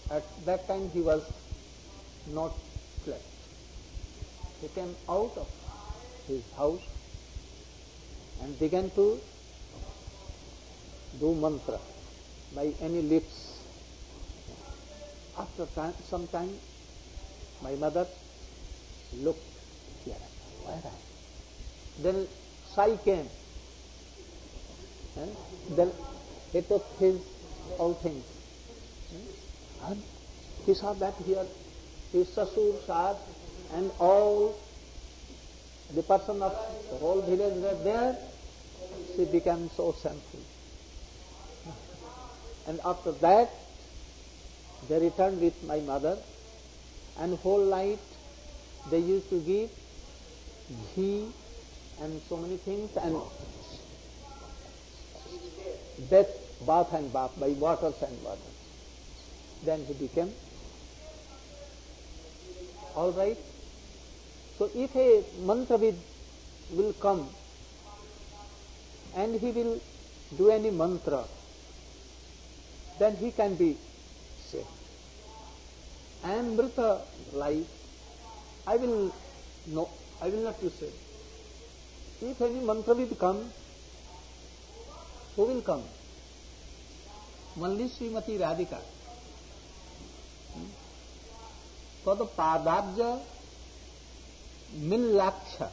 At that time he was not slept. He came out of his house and began to do mantra by any lips. After some time, my mother looked here. Where am I? Then Sai came. Then he took his all things. And he saw that here his Sasur, Sar, and all the person of the whole village were there. She became so shameful. And after that, they returned with my mother, and whole night they used to give ghee and so many things, and bath and bath by waters and waters. Then he became all right. So if a mantravid will come and he will do any mantra, then he can be saved. And Mrita life, I will not to say. If any mantravid come, who will come? Only Srimati Radhika. Tad padabja millaksha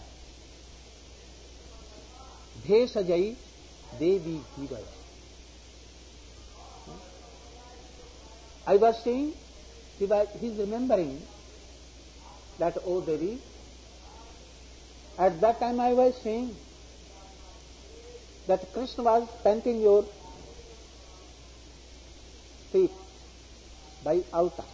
bhesajai devi hidaya. I was saying, he is remembering that, oh Devi, at that time I was saying that Krishna was painting your feet by altar,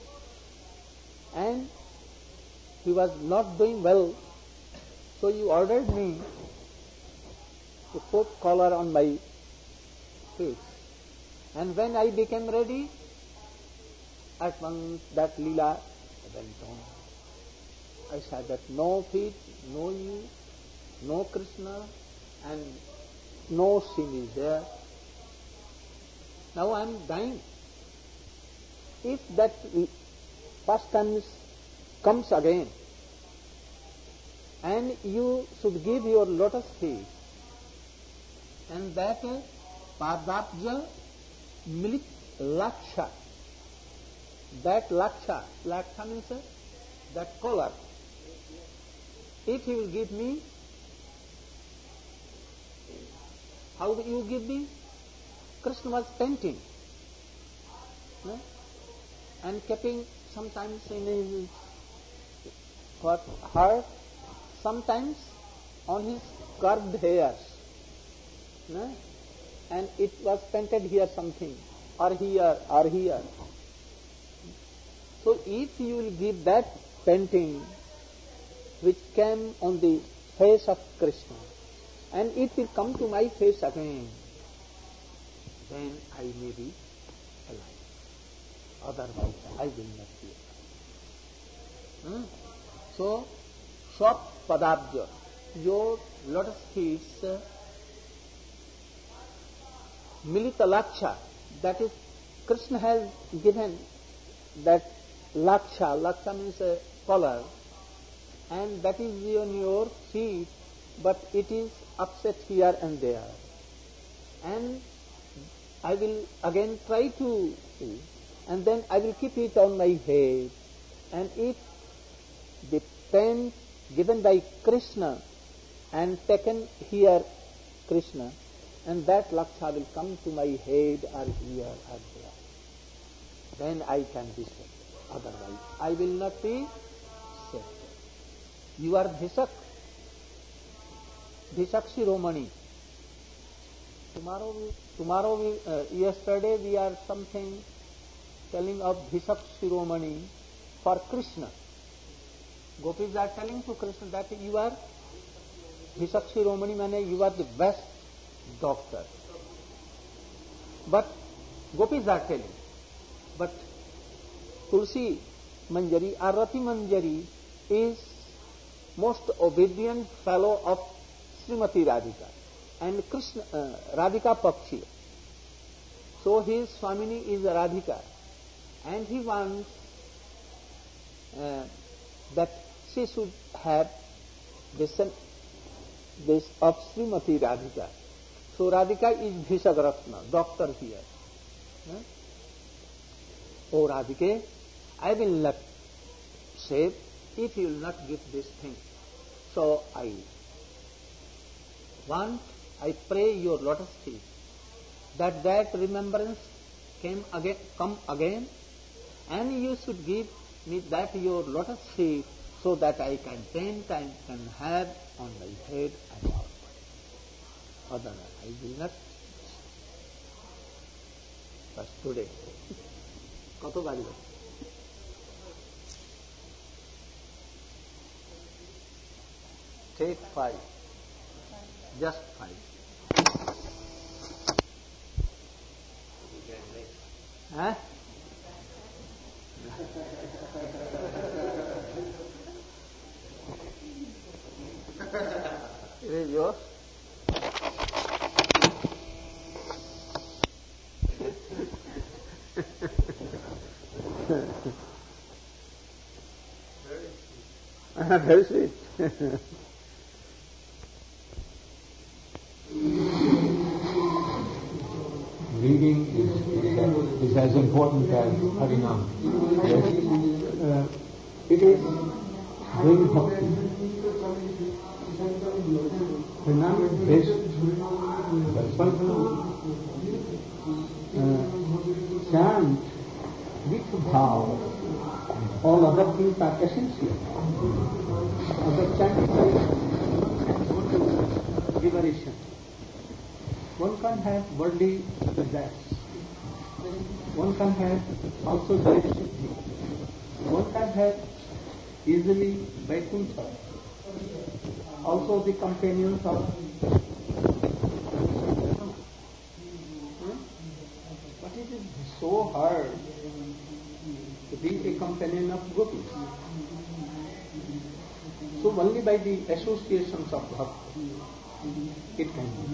and he was not doing well, so you ordered me to put collar on my feet. And when I became ready, at once that Leela went on. I said that no feet, no you, no Krishna, and no sin is there. Now I am dying. If that pastime comes again, and you should give your lotus feet, and that padabja milit laksha, that laksha means that collar, if he will give me, how will you give me? Krishna was painting, and keeping sometimes in his heart, sometimes on his curved hairs, and it was painted here something, or here, or here. So if you will give that painting which came on the face of Krishna, and it will come to my face again, then I may be alive. Otherwise, I will not be alive. So, Swap Padabja, your lotus feet, Milita Laksha, that is, Krishna has given that Laksha, Laksha means a collar, and that is on your feet, but it is upset here and there. And I will again try to see, and then I will keep it on my head, and if the paint given by Krishna and taken here Krishna, and that laksha will come to my head or here or there, then I can be saved. Otherwise, I will not be saved. You are Bhisak Shiromani. Yesterday we are something telling of Bhisak Shiromani for Krishna. Gopis are telling to Krishna that you are Bhisak Shiromani, means you are the best doctor. But Gopis are telling. But Tulsi Manjari or Rati Manjari is most obedient fellow of Srimati Radhika and Krishna Radhika Pakshi. So his Swamini is Radhika, and he wants that she should have this of Srimati Radhika. So Radhika is Bhisagaratna, doctor here. Oh Radhike, I will not save if you will not give this thing. So I pray your lotus feet, that remembrance come again, and you should give me that your lotus feet, so that I can 10 times can have on my head and all. Other I will not. But today, কত বাড়ি? Take 5. Just 5. Huh? It is yours. Very sweet. Reading is as important as Harinam. Yes. It is doing bhakti. Harinam is best. Chant with bhav. All other things are essential. Other chanting is liberation. One can have worldly desires. One can have also direction. One can have easily Vaikuntha. Also the companions of but it is so hard to be a companion of gopis. So only by the associations of bhakti it can be.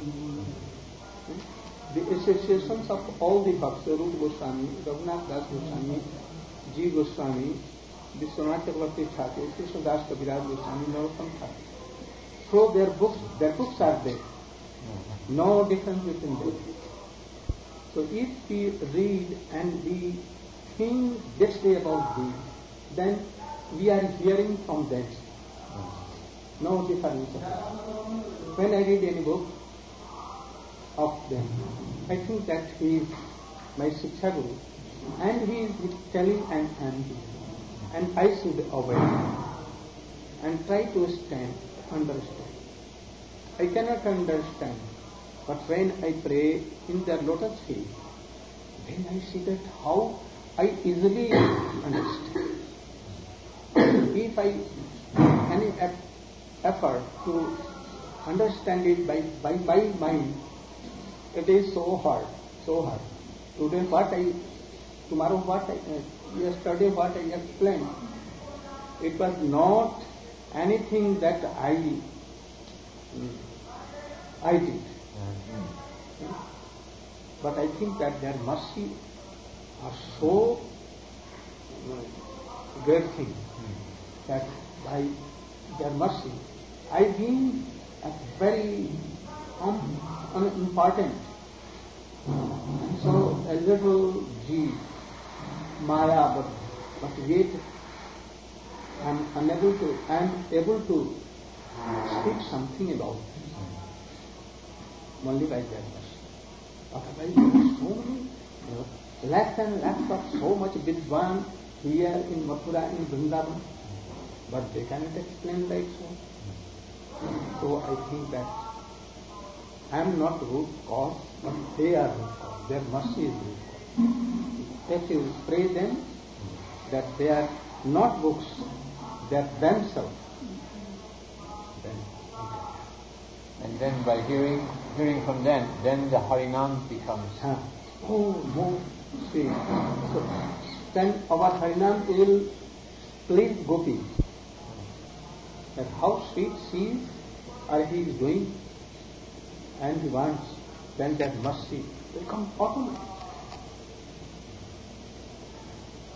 The associations of all the bhakts, Rupa Goswami, Raghunath Das Goswami, G. Goswami, Vishwanath Chakravarti Thakur, Krishnadas Kaviraj Goswami, Narottam Thakur. So their books are there. No difference between them. So if we read and we think this way about these, then we are hearing from them. No difference. When I read any book of them, I think that he is my Shiksha Guru, and he is telling and I should obey and try to understand. I cannot understand, but when I pray in their lotus feet, then I see that how I easily understand. If I any effort to understand it by my mind, it is so hard. Yesterday what I explained, it was not anything that I did. But I think that their mercy are so great thing that by their mercy I've been a very important. So a little G, Maya, but yet I am able to speak something about it. Only by their mercy. Otherwise there are so many lakhs and lakhs of so much Vidwan here in Mathura, in Vrindavan, but they cannot explain like so. So I think that I am not root cause, but they are root cause. Their mercy is root cause. If you pray them that they are not books, they are themselves. And then by hearing from them, then the Harinam becomes. More sweet. So then our Harinam will please Gopi. That how sweet she is or he is doing, and he wants, then that mercy will come automatically.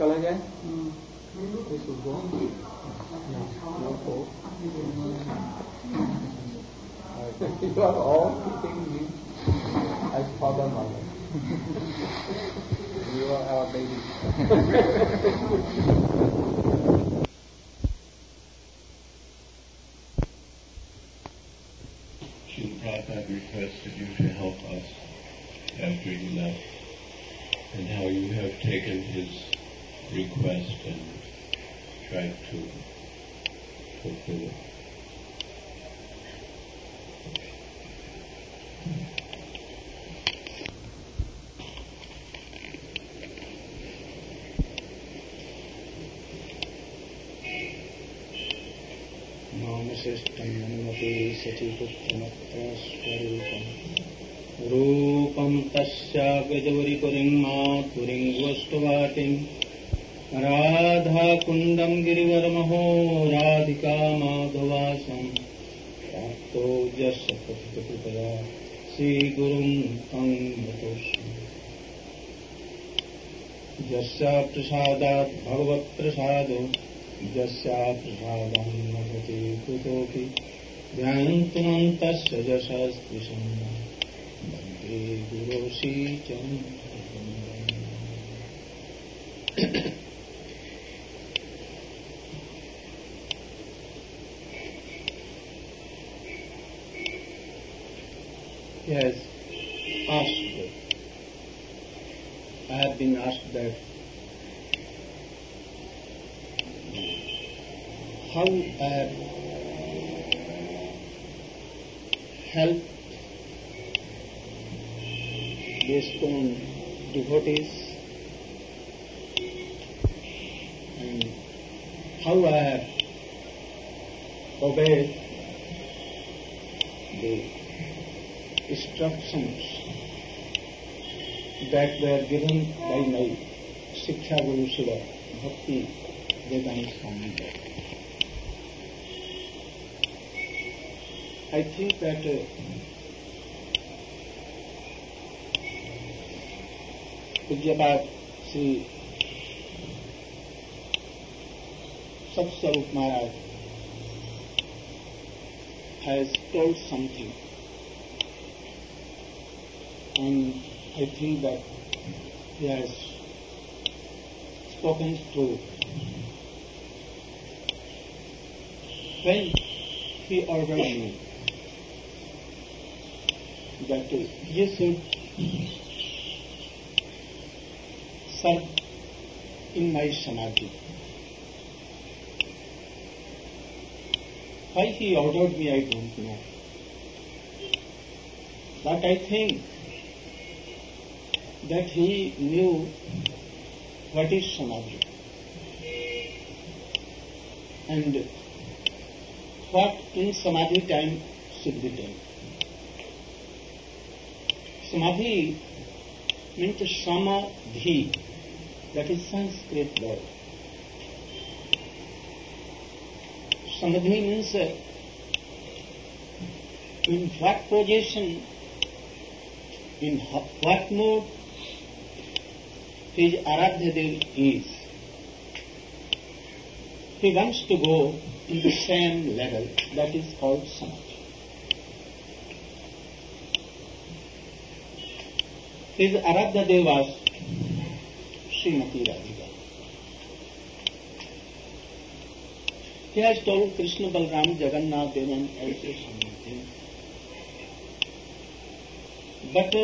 चला जाए? We should go. No go. You are all keeping me as father, mother. You are our baby. Srila Prabhupada requested you to help us after he left, and how you have taken his request and tried to fulfill it. रूपं तस्या गजवरिपुरिङ्मातुरिङ्गोष्ठवाटिं राधाकुण्डं गिरिवरमहो राधिका माधवासं प्राप्तो यस्य पतितकृपया श्रीगुरुं तं नतोऽस्मि। यस्या प्रसादात् भगवत्प्रसादो यस्या प्रसादं नभते कुतोऽपि ध्यायन्तुमन्तस्य यशस्पृशं वन्दे गुरो श्रीचरणं। Yes, asked. I have been asked that how I have helped the ISKCON devotees and how I have obeyed the instructions that were given by my Shiksha Guru Srila Bhakti Vedanta Swami. I think that Pujyapat Sri Satswarup Maharaj has told something, and I think that he has spoken true. When he ordered me that he should serve in my samadhi. Why he ordered me, I don't know. But I think that he knew what is samadhi and what in samadhi time should be done. Samadhi means samadhi, that is Sanskrit word. Samadhi means in what position, in what mood his Aradhyadev is. He wants to go in the same level, that is called samadhi. His Aradhyadev was Srimati Radhika. He has told Krishna, Balram, Jagannath, and also something. But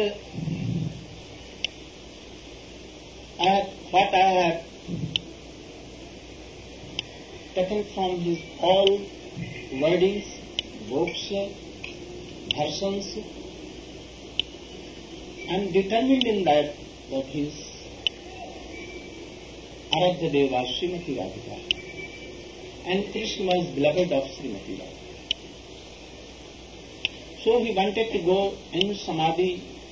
what I have taken from his all wordings, books, versions, I am determined in that his Aradhyadev was Srimati Radhika, and Krishna was beloved of Srimati Radhika. So he wanted to go in samadhi,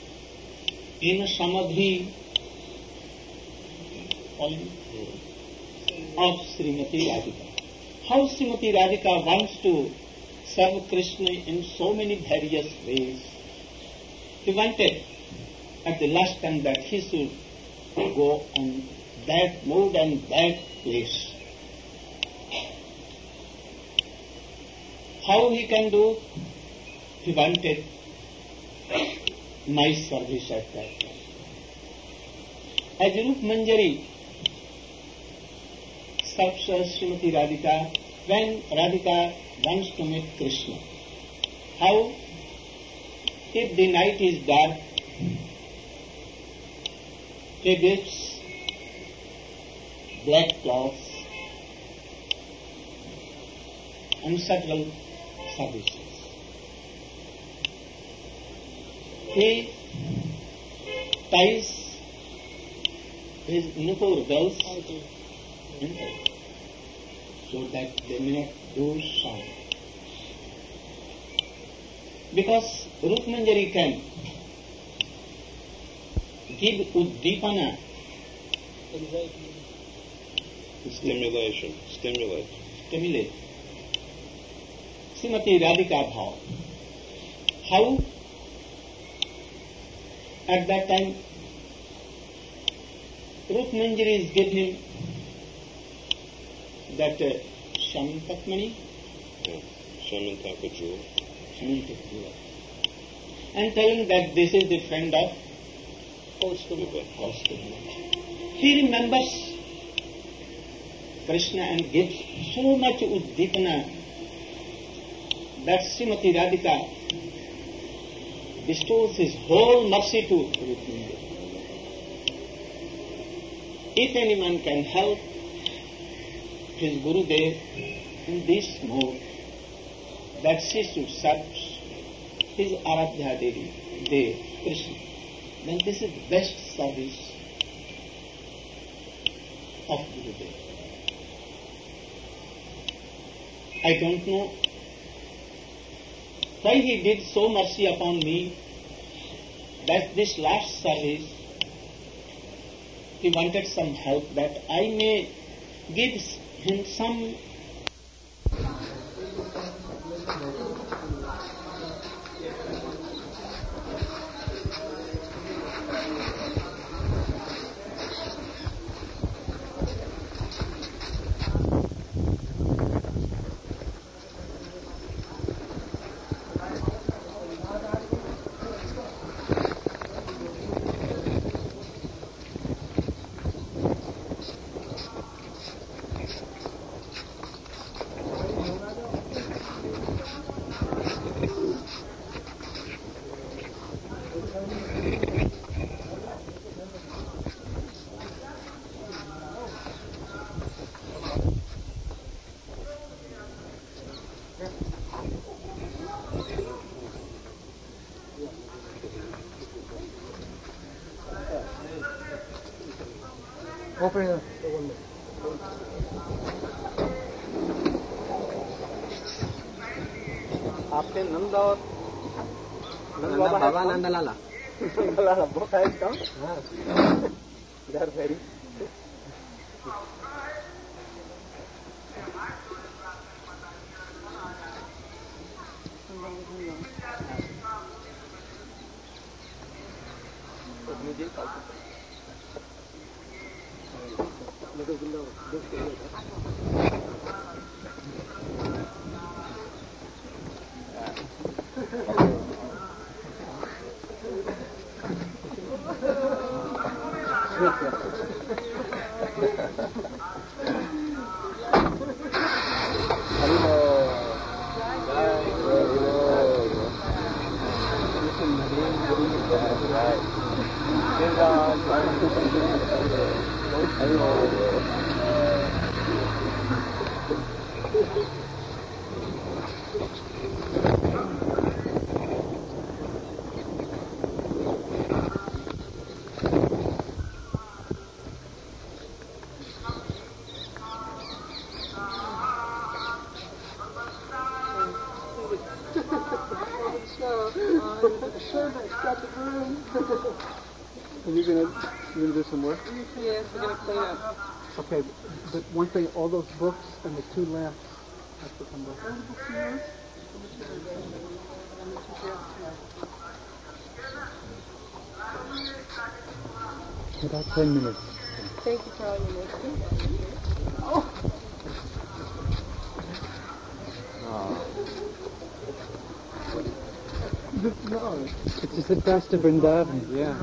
of Srimati Radhika. How Srimati Radhika wants to serve Krishna in so many various ways. He wanted at the last time that he should go on that mood and that place. How he can do? He wanted my service at that time. As Rup Manjari serves Srimati Radhika, when Radhika wants to meet Krishna, how? If the night is dark, he gives black cloths and subtle services. He ties his nupur bells so that they may not do sound. Because Rup Manjari can give uddipana, Stimulate. Srimati Radhika bhav. How? At that time, Rup Manjari is giving him that Shamantakmani, Shamantaka jewel. and telling that this is the friend of Kaustubha. He remembers Krishna and gives so much uddipana that Srimati Radhika bestows his whole mercy to Rup Manjari. If anyone can help his Gurudev in this mode, that she should serve his Aradhya Devi, Krishna, then this is the best service of Gurudev. I don't know why he did so mercy upon me that this last service he wanted some help that I may give him some आपके नंद और बाबा नंदलाला बहुत है इसका घर फेरी You're gonna do some work? Yes, we're going to clean up. Okay, but one thing, all those books and the two lamps have to come back. About 10 minutes. Thank you for all your wisdom. No. It's just a dust of Vrindavan, yeah.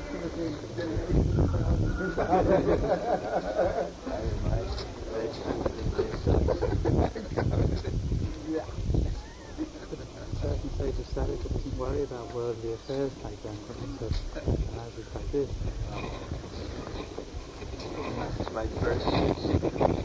Certain stage of sadhaka doesn't worry about worldly affairs like that, but it's like this. That's my first